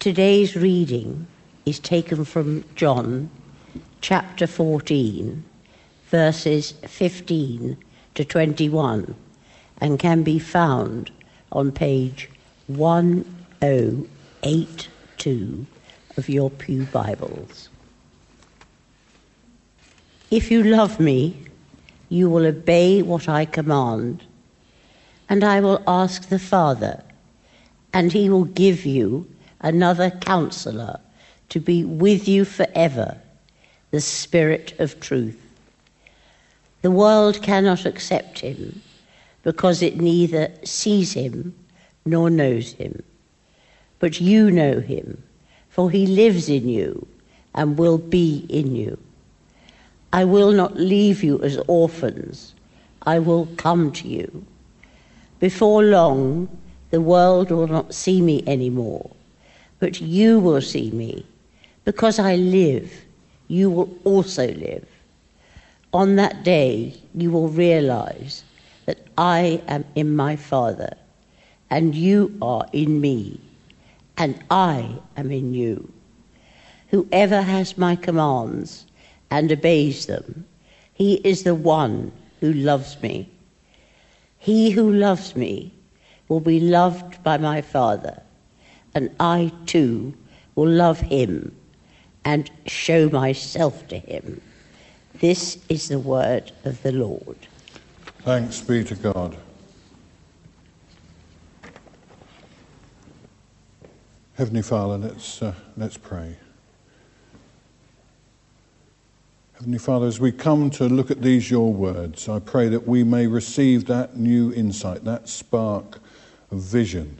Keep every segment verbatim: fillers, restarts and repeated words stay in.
Today's reading is taken from John chapter fourteen, verses fifteen to twenty-one, and can be found on page one oh eight two of your Pew Bibles. If you love me, you will obey what I command, and I will ask the Father, and he will give you another counselor to be with you forever, the Spirit of truth. The world cannot accept him because it neither sees him nor knows him. But you know him, for he lives in you and will be in you. I will not leave you as orphans. I will come to you. Before long, the world will not see me anymore, but you will see me. Because I live, you will also live. On that day, you will realize that I am in my Father, and you are in me, and I am in you. Whoever has my commands and obeys them, he is the one who loves me. He who loves me will be loved by my Father, and I too will love him and show myself to him. This is the word of the Lord. Thanks be to God. Heavenly Father, let's uh, let's pray. Heavenly Father, as we come to look at these your words, I pray that we may receive that new insight, that spark of vision,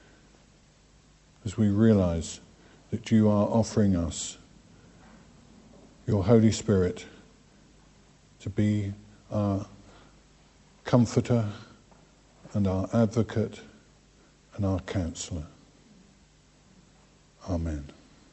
as we realize that you are offering us your Holy Spirit to be our comforter and our advocate and our counselor. Amen.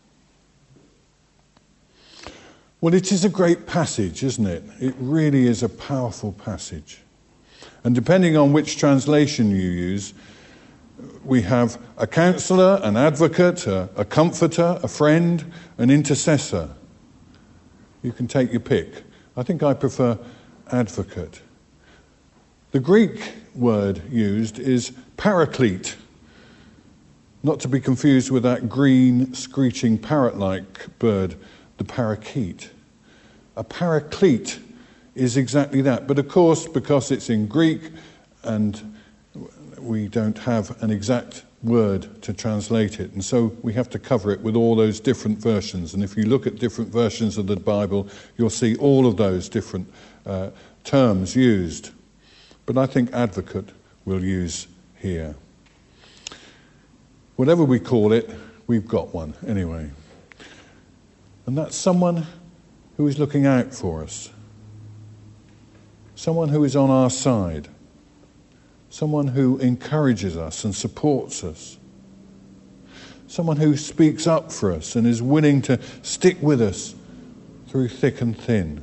Well, it is a great passage, isn't it? It really is a powerful passage. And depending on which translation you use, we have a counselor, an advocate, a, a comforter, a friend, an intercessor. You can take your pick. I think I prefer advocate. The Greek word used is paraclete, not to be confused with that green, screeching parrot-like bird, the parakeet. A paraclete is exactly that. But of course, because it's in Greek and we don't have an exact word to translate it, and so we have to cover it with all those different versions. And if you look at different versions of the Bible, you'll see all of those different uh, terms used. But I think advocate we'll use here. Whatever we call it, we've got one anyway. And that's someone who is looking out for us. Someone who is on our side. Someone who encourages us and supports us. Someone who speaks up for us and is willing to stick with us through thick and thin.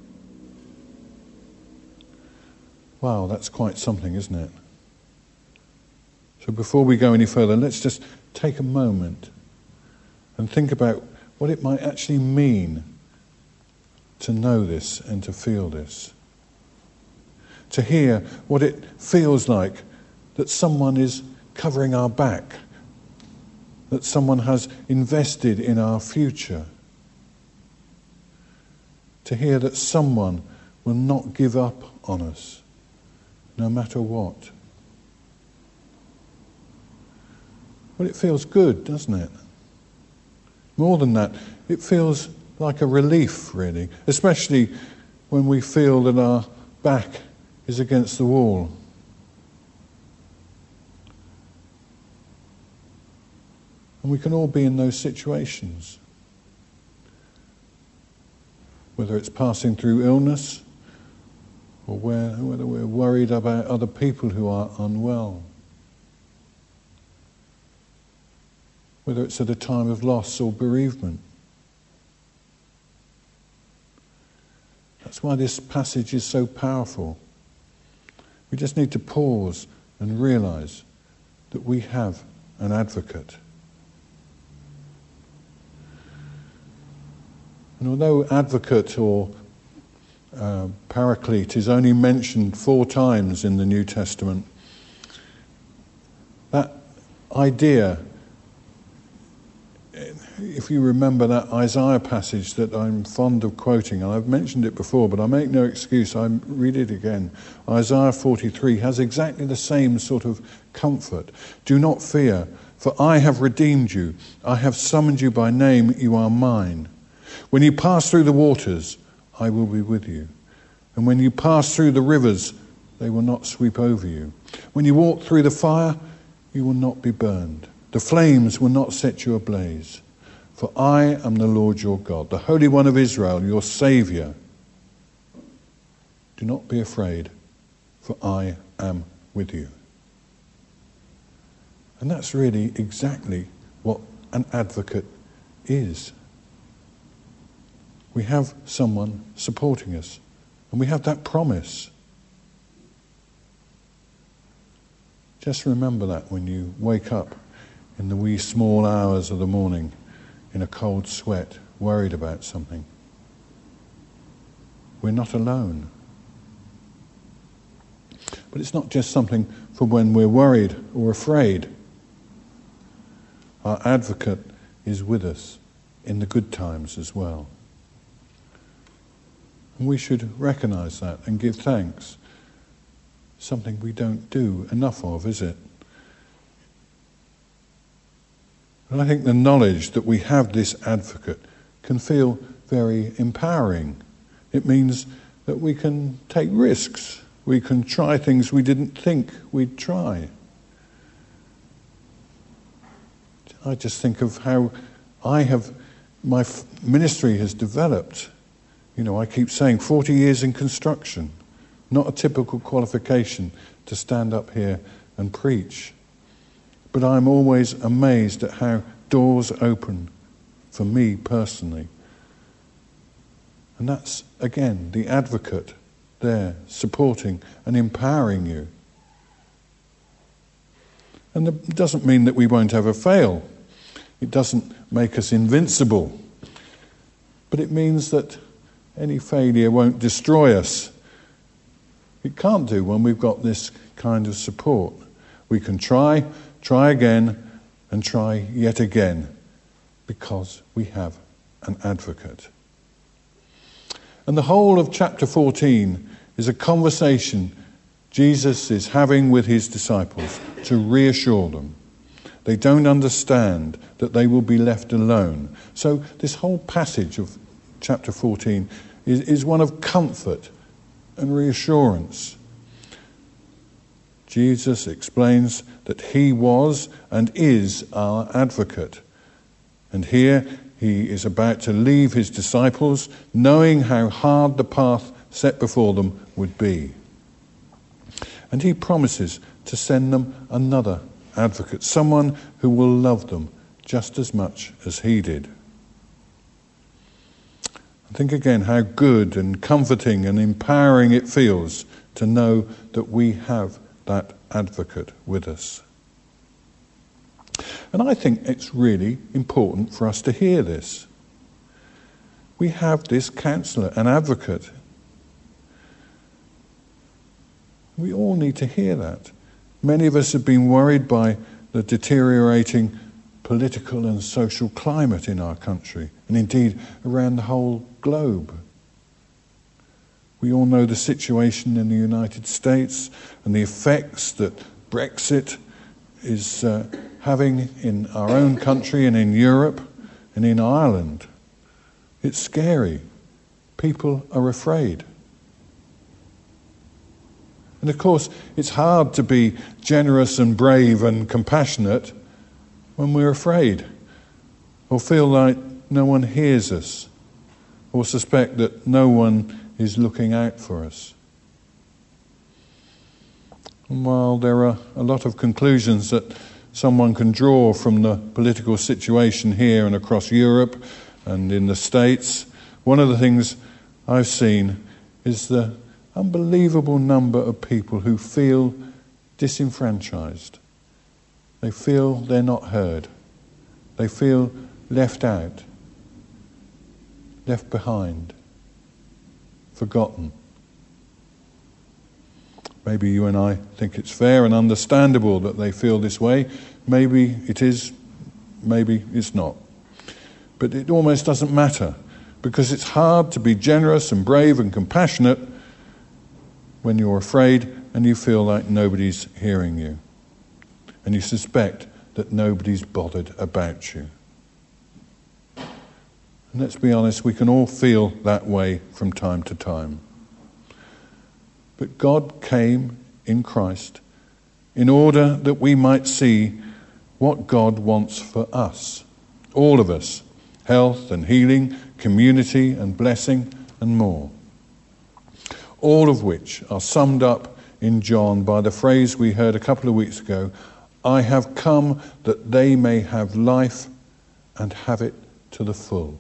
Wow, that's quite something, isn't it? So before we go any further, let's just take a moment and think about what it might actually mean to know this and to feel this. To hear what it feels like that someone is covering our back, that someone has invested in our future. To hear that someone will not give up on us, no matter what. Well, it feels good, doesn't it? More than that, it feels like a relief, really, especially when we feel that our back is against the wall. And we can all be in those situations. Whether it's passing through illness, or where, whether we're worried about other people who are unwell. Whether it's at a time of loss or bereavement. That's why this passage is so powerful. We just need to pause and realize that we have an advocate. And although advocate or uh, paraclete is only mentioned four times in the New Testament, that idea, if you remember that Isaiah passage that I'm fond of quoting, and I've mentioned it before, but I make no excuse, I read it again. Isaiah forty-three has exactly the same sort of comfort. Do not fear, for I have redeemed you. I have summoned you by name, you are mine. When you pass through the waters, I will be with you. And when you pass through the rivers, they will not sweep over you. When you walk through the fire, you will not be burned. The flames will not set you ablaze. For I am the Lord your God, the Holy One of Israel, your Saviour. Do not be afraid, for I am with you. And that's really exactly what an advocate is. We have someone supporting us, and we have that promise. Just remember that when you wake up in the wee small hours of the morning in a cold sweat, worried about something. We're not alone. But it's not just something for when we're worried or afraid. Our advocate is with us in the good times as well. And we should recognise that and give thanks. Something we don't do enough of, is it? And I think the knowledge that we have this advocate can feel very empowering. It means that we can take risks. We can try things we didn't think we'd try. I just think of how I have, my f- ministry has developed. You know, I keep saying forty years in construction, not a typical qualification to stand up here and preach. But I'm always amazed at how doors open for me personally. And that's, again, the advocate there supporting and empowering you. And it doesn't mean that we won't ever fail. It doesn't make us invincible. But it means that any failure won't destroy us. It can't do when we've got this kind of support. We can try, try again, and try yet again, because we have an advocate. And the whole of chapter fourteen is a conversation Jesus is having with his disciples to reassure them. They don't understand that they will be left alone. So this whole passage of chapter fourteen is, is one of comfort and reassurance. Jesus explains that he was and is our advocate. And here he is about to leave his disciples, knowing how hard the path set before them would be. And he promises to send them another advocate, someone who will love them just as much as he did. Think again how good and comforting and empowering it feels to know that we have that advocate with us. And I think it's really important for us to hear this. We have this counsellor, an advocate. We all need to hear that. Many of us have been worried by the deteriorating political and social climate in our country, and indeed around the whole globe. We all know the situation in the United States and the effects that Brexit is uh, having in our own country and in Europe and in Ireland. It's scary. People are afraid. And of course, it's hard to be generous and brave and compassionate when we're afraid, or feel like no one hears us, or suspect that no one is looking out for us. And while there are a lot of conclusions that someone can draw from the political situation here and across Europe and in the States, one of the things I've seen is the unbelievable number of people who feel disenfranchised. They feel they're not heard. They feel left out. left behind, forgotten. Maybe you and I think it's fair and understandable that they feel this way. Maybe it is, maybe it's not. But it almost doesn't matter, because it's hard to be generous and brave and compassionate when you're afraid and you feel like nobody's hearing you, and you suspect that nobody's bothered about you. And let's be honest, we can all feel that way from time to time. But God came in Christ in order that we might see what God wants for us, all of us, health and healing, community and blessing and more. All of which are summed up in John by the phrase we heard a couple of weeks ago, I have come that they may have life and have it to the full,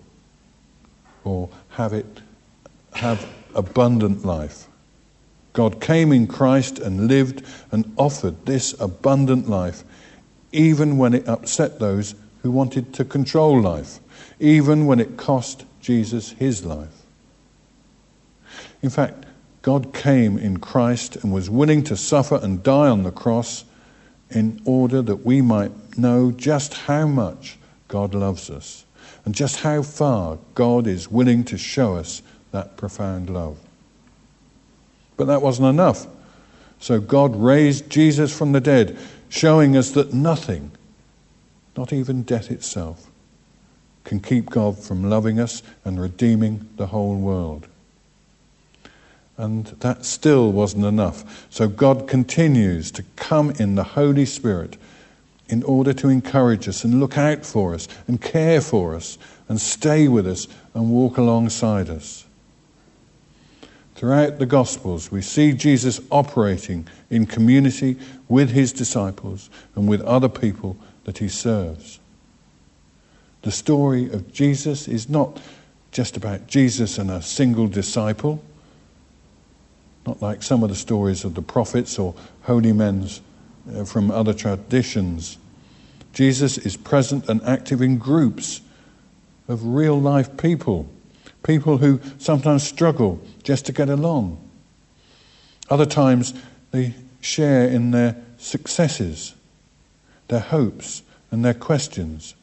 or have it, have abundant life. God came in Christ and lived and offered this abundant life, even when it upset those who wanted to control life, even when it cost Jesus his life. In fact, God came in Christ and was willing to suffer and die on the cross in order that we might know just how much God loves us and just how far God is willing to show us that profound love. But that wasn't enough. So God raised Jesus from the dead, showing us that nothing, not even death itself, can keep God from loving us and redeeming the whole world. And that still wasn't enough. So God continues to come in the Holy Spirit in order to encourage us and look out for us and care for us and stay with us and walk alongside us. Throughout the Gospels, we see Jesus operating in community with his disciples and with other people that he serves. The story of Jesus is not just about Jesus and a single disciple, not like some of the stories of the prophets or holy men uh, from other traditions. Jesus is present and active in groups of real-life people, people who sometimes struggle just to get along. Other times they share in their successes, their hopes and their questions.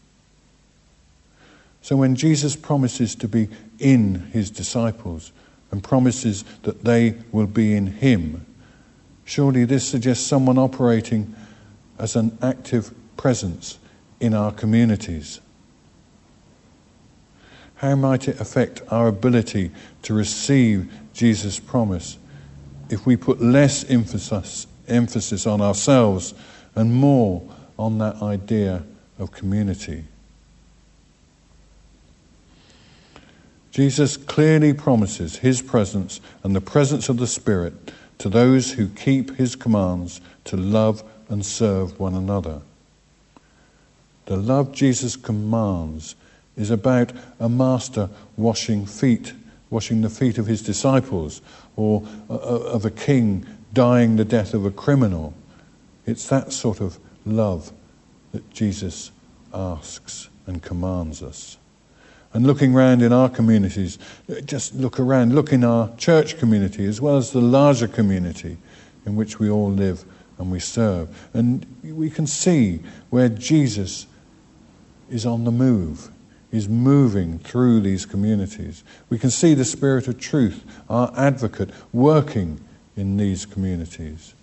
So when Jesus promises to be in his disciples and promises that they will be in him, surely this suggests someone operating as an active presence in our communities. How might it affect our ability to receive Jesus' promise if we put less emphasis, emphasis on ourselves and more on that idea of community? Jesus clearly promises his presence and the presence of the Spirit to those who keep his commands to love and serve one another. The love Jesus commands is about a master washing feet, washing the feet of his disciples, or of a king dying the death of a criminal. It's that sort of love that Jesus asks and commands us. And looking around in our communities, just look around, look in our church community as well as the larger community in which we all live and we serve. And we can see where Jesus is on the move, is moving through these communities. We can see the Spirit of truth, our advocate, working in these communities.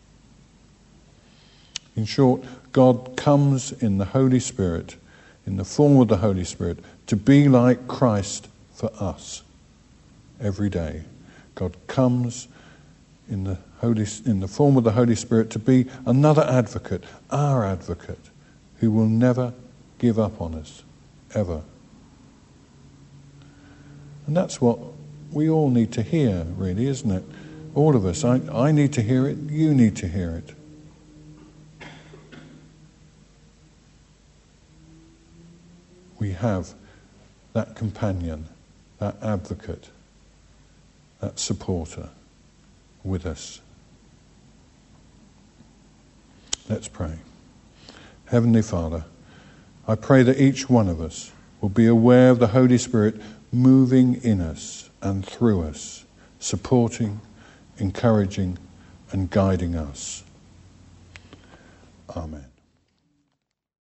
In short, God comes in the Holy Spirit, in the form of the Holy Spirit, to be like Christ for us every day. God comes in the Holy, in the form of the Holy Spirit to be another advocate, our advocate, who will never give up on us, ever. And that's what we all need to hear, really, isn't it? All of us. I, I need to hear it, you need to hear it. We have that companion, that advocate, that supporter with us. Let's pray. Heavenly Father, I pray that each one of us will be aware of the Holy Spirit moving in us and through us, supporting, encouraging, and guiding us. Amen.